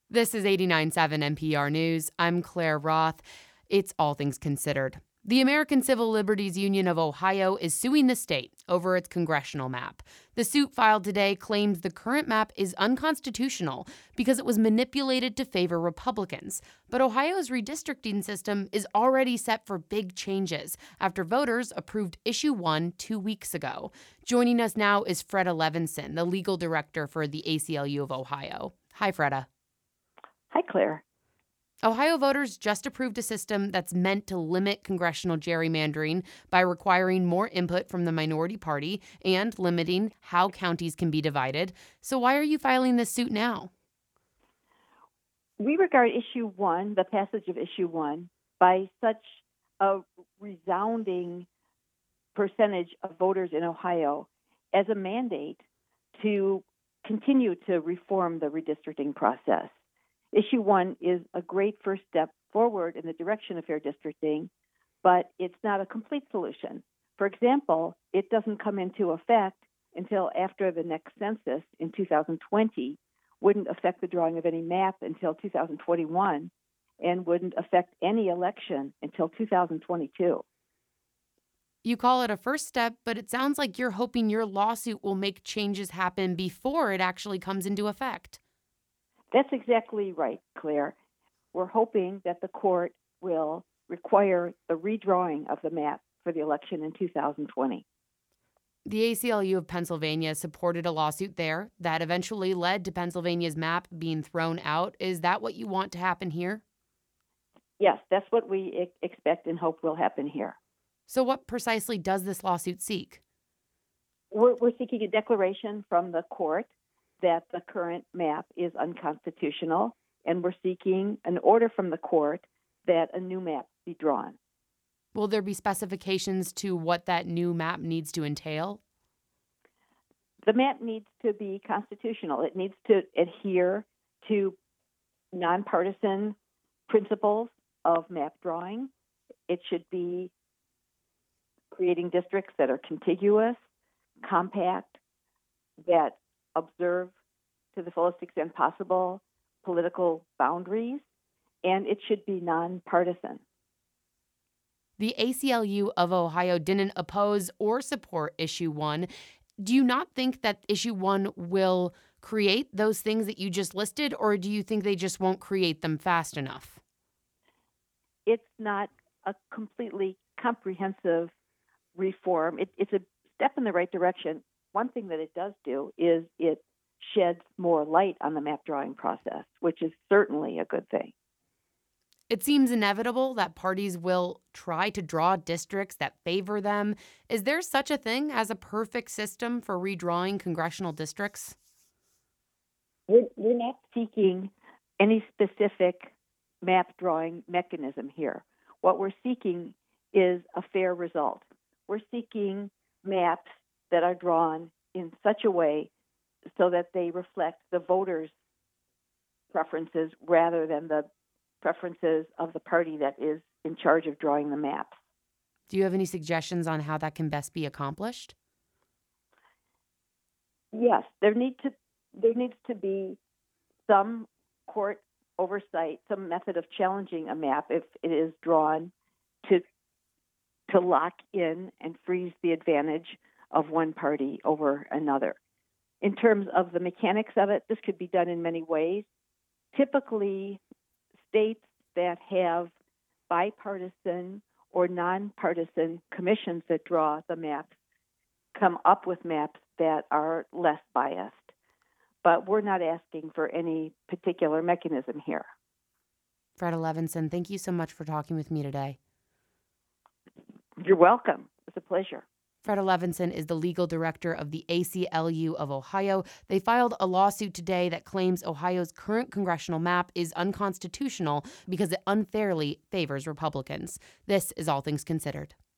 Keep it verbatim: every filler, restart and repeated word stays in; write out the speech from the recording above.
This is eighty-nine point seven N P R News. I'm Claire Roth. It's All Things Considered. The American Civil Liberties Union of Ohio is suing the state over its congressional map. The suit filed today claims the current map is unconstitutional because it was manipulated to favor Republicans. But Ohio's redistricting system is already set for big changes after voters approved Issue one two weeks ago. Joining us now is Freda Levinson, the legal director for the A C L U of Ohio. Hi, Freda. Hi, Claire. Ohio voters just approved a system that's meant to limit congressional gerrymandering by requiring more input from the minority party and limiting how counties can be divided. So why are you filing this suit now? We regard Issue one, the passage of Issue one, by such a resounding percentage of voters in Ohio as a mandate to continue to reform the redistricting process. Issue one is a great first step forward in the direction of fair districting, but it's not a complete solution. For example, it doesn't come into effect until after the next census in two thousand twenty, wouldn't affect the drawing of any map until two thousand twenty-one, and wouldn't affect any election until two thousand twenty-two. You call it a first step, but it sounds like you're hoping your lawsuit will make changes happen before it actually comes into effect. That's exactly right, Claire. We're hoping that the court will require the redrawing of the map for the election in two thousand twenty. The A C L U of Pennsylvania supported a lawsuit there that eventually led to Pennsylvania's map being thrown out. Is that what you want to happen here? Yes, that's what we e- expect and hope will happen here. So what precisely does this lawsuit seek? We're, we're seeking a declaration from the court that the current map is unconstitutional, and we're seeking an order from the court that a new map be drawn. Will there be specifications to what that new map needs to entail? The map needs to be constitutional. It needs to adhere to nonpartisan principles of map drawing. It should be creating districts that are contiguous, compact, that observe to the fullest extent possible political boundaries, and it should be nonpartisan. The A C L U of Ohio didn't oppose or support Issue one. Do you not think that Issue one will create those things that you just listed, or do you think they just won't create them fast enough? It's not a completely comprehensive reform. It, it's a step in the right direction. One thing that it does do is it sheds more light on the map drawing process, which is certainly a good thing. It seems inevitable that parties will try to draw districts that favor them. Is there such a thing as a perfect system for redrawing congressional districts? We're, we're not seeking any specific map drawing mechanism here. What we're seeking is a fair result. We're seeking maps that are drawn in such a way so that they reflect the voters' preferences rather than the preferences of the party that is in charge of drawing the maps. Do you have any suggestions on how that can best be accomplished? Yes, there need to there needs to be some court oversight, some method of challenging a map if it is drawn to to lock in and freeze the advantage of one party over another. In terms of the mechanics of it, this could be done in many ways. Typically, states that have bipartisan or nonpartisan commissions that draw the maps come up with maps that are less biased. But we're not asking for any particular mechanism here. Freda Levinson, thank you so much for talking with me today. You're welcome. It's a pleasure. Freda Levinson is the legal director of the A C L U of Ohio. They filed a lawsuit today that claims Ohio's current congressional map is unconstitutional because it unfairly favors Republicans. This is All Things Considered.